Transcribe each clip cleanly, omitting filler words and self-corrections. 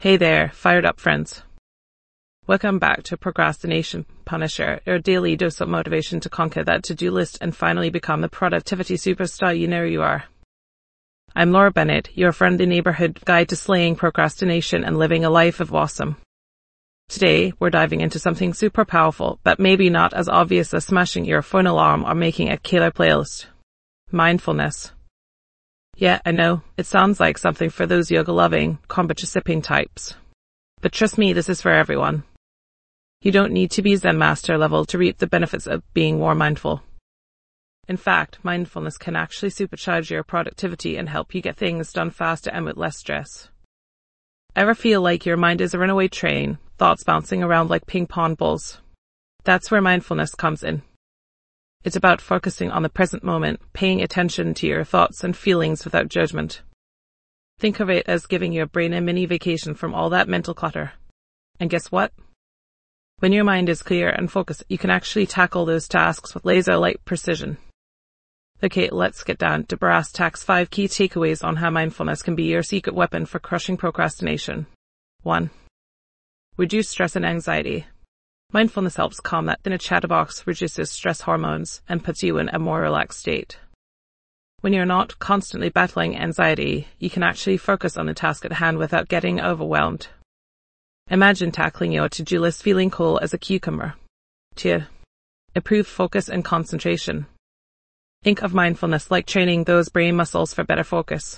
Hey there, fired up friends. Welcome back to Procrastination Punisher, your daily dose of motivation to conquer that to-do list and finally become the productivity superstar you know you are. I'm Laura Bennett, your friendly neighborhood guide to slaying procrastination and living a life of awesome. Today, we're diving into something super powerful, but maybe not as obvious as smashing your phone alarm or making a killer playlist. Mindfulness. Yeah, I know, it sounds like something for those yoga-loving, kombucha-sipping types. But trust me, this is for everyone. You don't need to be Zen master level to reap the benefits of being more mindful. In fact, mindfulness can actually supercharge your productivity and help you get things done faster and with less stress. Ever feel like your mind is a runaway train, thoughts bouncing around like ping pong balls? That's where mindfulness comes in. It's about focusing on the present moment, paying attention to your thoughts and feelings without judgment. Think of it as giving your brain a mini vacation from all that mental clutter. And guess what? When your mind is clear and focused, you can actually tackle those tasks with laser-like precision. Okay, let's get down to brass tacks. 5 key takeaways on how mindfulness can be your secret weapon for crushing procrastination. 1. Reduce stress and anxiety. Mindfulness helps calm that inner chatterbox, reduces stress hormones, and puts you in a more relaxed state. When you're not constantly battling anxiety, you can actually focus on the task at hand without getting overwhelmed. Imagine tackling your to-do list feeling cool as a cucumber. 2. Improve focus and concentration. Think of mindfulness like training those brain muscles for better focus.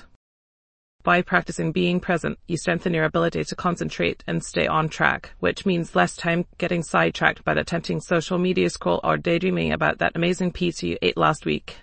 By practicing being present, you strengthen your ability to concentrate and stay on track, which means less time getting sidetracked by the tempting social media scroll or daydreaming about that amazing pizza you ate last week.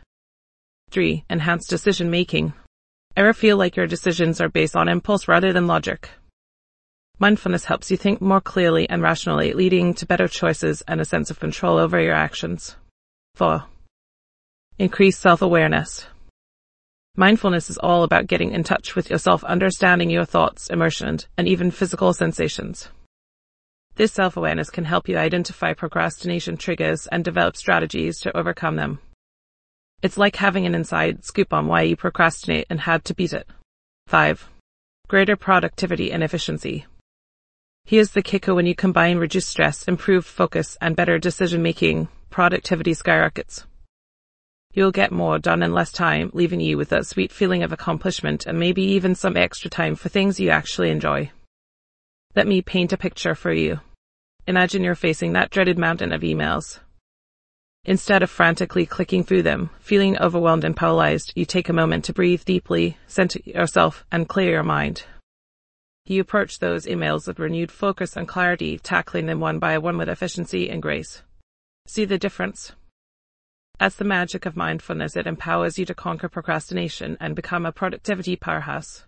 3. Enhance decision making. Ever feel like your decisions are based on impulse rather than logic? Mindfulness helps you think more clearly and rationally, leading to better choices and a sense of control over your actions. 4. Increase self-awareness. Mindfulness is all about getting in touch with yourself, understanding your thoughts, emotions, and even physical sensations. This self-awareness can help you identify procrastination triggers and develop strategies to overcome them. It's like having an inside scoop on why you procrastinate and how to beat it. 5. Greater productivity and efficiency. Here's the kicker: when you combine reduced stress, improved focus, and better decision-making, productivity skyrockets. You'll get more done in less time, leaving you with that sweet feeling of accomplishment and maybe even some extra time for things you actually enjoy. Let me paint a picture for you. Imagine you're facing that dreaded mountain of emails. Instead of frantically clicking through them, feeling overwhelmed and paralyzed, you take a moment to breathe deeply, center yourself, and clear your mind. You approach those emails with renewed focus and clarity, tackling them one by one with efficiency and grace. See the difference? That's the magic of mindfulness. It empowers you to conquer procrastination and become a productivity powerhouse.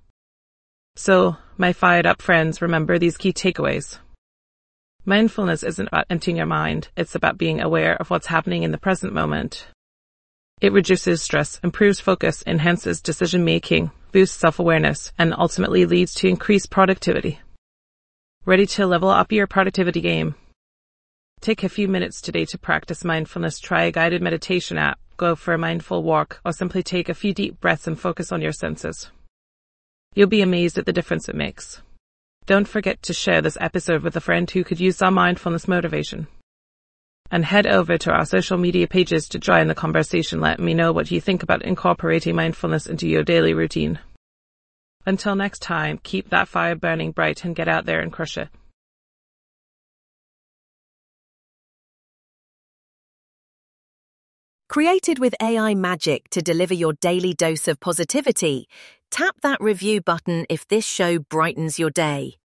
So, my fired up friends, remember these key takeaways. Mindfulness isn't about emptying your mind, it's about being aware of what's happening in the present moment. It reduces stress, improves focus, enhances decision-making, boosts self-awareness, and ultimately leads to increased productivity. Ready to level up your productivity game? Take a few minutes today to practice mindfulness. Try a guided meditation app, go for a mindful walk, or simply take a few deep breaths and focus on your senses. You'll be amazed at the difference it makes. Don't forget to share this episode with a friend who could use some mindfulness motivation. And head over to our social media pages to join the conversation. Let me know what you think about incorporating mindfulness into your daily routine. Until next time, keep that fire burning bright and get out there and crush it. Created with AI magic to deliver your daily dose of positivity, tap that review button if this show brightens your day.